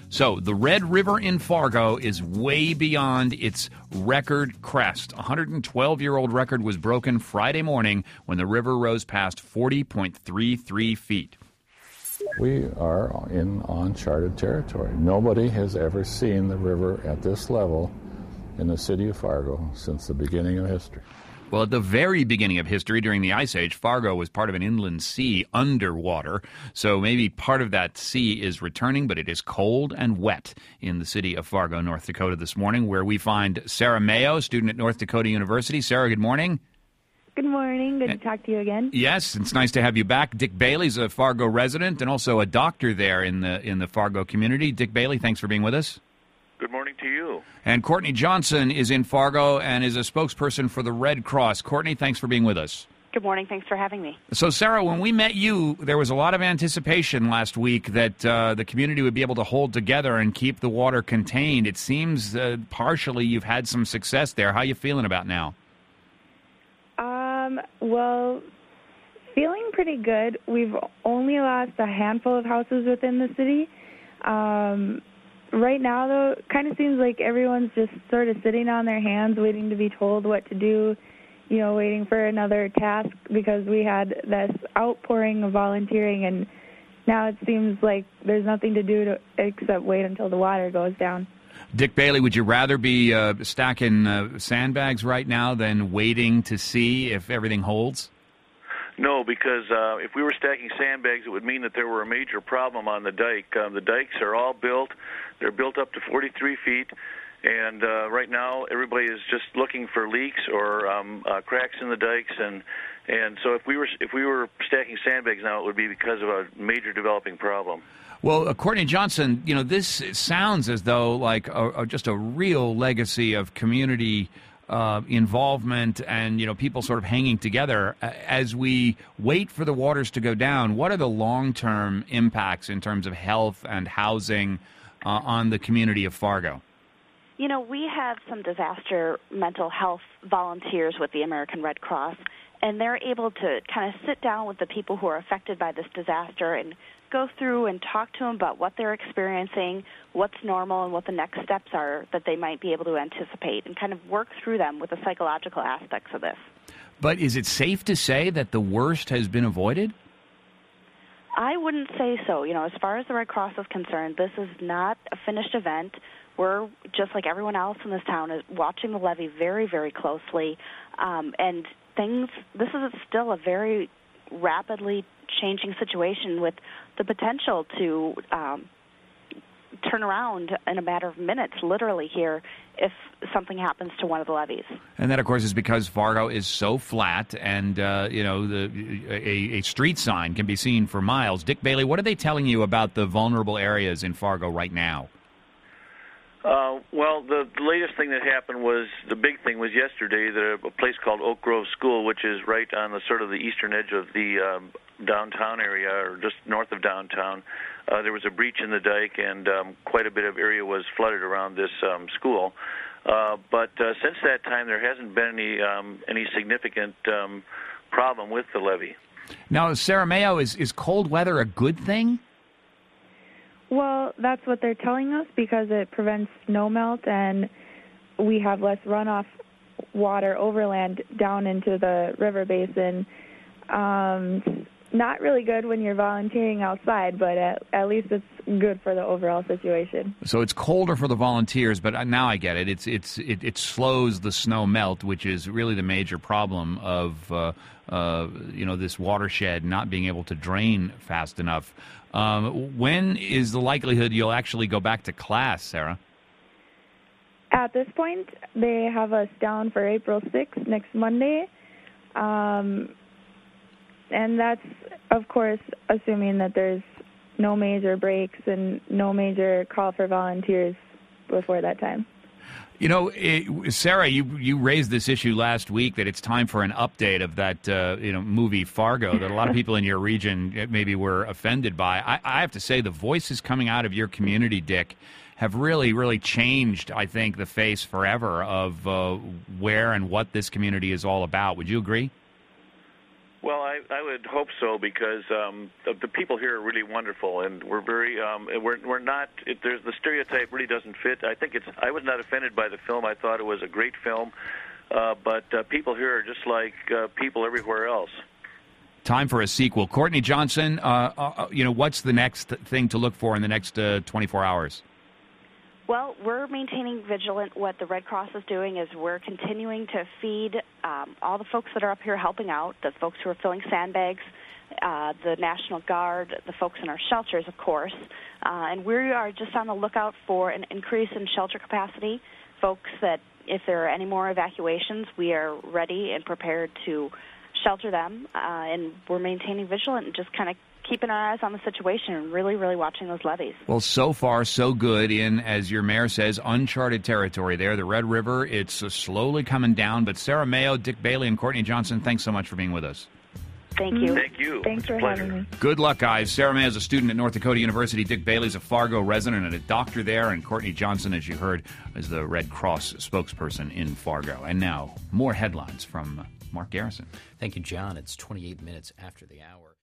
So the Red River in Fargo is way beyond its record crest. A 112-year-old record was broken Friday morning when the river rose past 40.33 feet. We are in uncharted territory. Nobody has ever seen the river at this level in the city of Fargo since the beginning of history. Well, at the very beginning of history, during the Ice Age, Fargo was part of an inland sea underwater. So maybe part of that sea is returning, but it is cold and wet in the city of Fargo, North Dakota this morning, where we find Sarah Mayo, student at North Dakota University. Sarah, good morning. Good morning. Good to talk to you again. Yes, it's nice to have you back. Dick Bailey's a Fargo resident and also a doctor there in the Fargo community. Dick Bailey, thanks for being with us. Good morning to you. And Courtney Johnson is in Fargo and is a spokesperson for the Red Cross. Courtney, thanks for being with us. Good morning. Thanks for having me. So, Sarah, when we met you, there was a lot of anticipation last week that the community would be able to hold together and keep the water contained. It seems partially you've had some success there. How are you feeling about now? Well, feeling pretty good. We've only lost a handful of houses within the city. Right now, though, it kind of seems like everyone's just sort of sitting on their hands, waiting to be told what to do, waiting for another task, because we had this outpouring of volunteering, and now it seems like there's nothing to do except wait until the water goes down. Dick Bailey, would you rather be stacking sandbags right now than waiting to see if everything holds? No, because if we were stacking sandbags, it would mean that there were a major problem on the dike. The dikes are all built. They're built up to 43 feet, and right now everybody is just looking for leaks or cracks in the dikes, and so if we were stacking sandbags now, it would be because of a major developing problem. Well, Courtney Johnson, this sounds as though like just a real legacy of community involvement and, people sort of hanging together. As we wait for the waters to go down, what are the long-term impacts in terms of health and housing on the community of Fargo? We have some disaster mental health volunteers with the American Red Cross, and they're able to kind of sit down with the people who are affected by this disaster and go through and talk to them about what they're experiencing, what's normal, and what the next steps are that they might be able to anticipate, and kind of work through them with the psychological aspects of this. But is it safe to say that the worst has been avoided? I wouldn't say so. As far as the Red Cross is concerned, this is not a finished event. We're, just like everyone else in this town, is watching the levee very, very closely, and this is still a very rapidly changing situation with the potential to turn around in a matter of minutes, literally here, if something happens to one of the levees. And that, of course, is because Fargo is so flat, and a street sign can be seen for miles. Dick Bailey, what are they telling you about the vulnerable areas in Fargo right now? Well, the latest thing that happened the big thing was yesterday, a place called Oak Grove School, which is right on the sort of the eastern edge of the downtown area, or just north of downtown. There was a breach in the dike, and quite a bit of area was flooded around this school. But since that time, there hasn't been any significant problem with the levee. Now, Sarah Mayo, is cold weather a good thing? Well, that's what they're telling us, because it prevents snow melt, and we have less runoff water overland down into the river basin. Not really good when you're volunteering outside, but at least it's good for the overall situation. So it's colder for the volunteers, but now I get it. It slows the snow melt, which is really the major problem of this watershed not being able to drain fast enough. When is the likelihood you'll actually go back to class, Sarah? At this point, they have us down for April 6th, next Monday. And that's, of course, assuming that there's no major breaks and no major call for volunteers before that time. Sarah, you raised this issue last week that it's time for an update of that movie Fargo that a lot of people in your region maybe were offended by. I have to say the voices coming out of your community, Dick, have really, really changed, I think, the face forever of where and what this community is all about. Would you agree? Well, I would hope so, because the people here are really wonderful, and we're very we're not. There's the stereotype really doesn't fit. I was not offended by the film. I thought it was a great film, but people here are just like people everywhere else. Time for a sequel. Courtney Johnson, what's the next thing to look for in the next 24 hours? Well, we're maintaining vigilant. What the Red Cross is doing is we're continuing to feed all the folks that are up here helping out, the folks who are filling sandbags, the National Guard, the folks in our shelters, of course. And we are just on the lookout for an increase in shelter capacity. Folks that, if there are any more evacuations, we are ready and prepared to shelter them. And we're maintaining vigilant and just kind of keeping our eyes on the situation and really, really watching those levees. Well, so far, so good in, as your mayor says, uncharted territory there. The Red River, it's slowly coming down. But Sarah Mayo, Dick Bailey, and Courtney Johnson, thanks so much for being with us. Thank you. Thank you. Thanks for having me. Good luck, guys. Sarah Mayo is a student at North Dakota University. Dick Bailey's a Fargo resident and a doctor there. And Courtney Johnson, as you heard, is the Red Cross spokesperson in Fargo. And now, more headlines from Mark Garrison. Thank you, John. It's 28 minutes after the hour.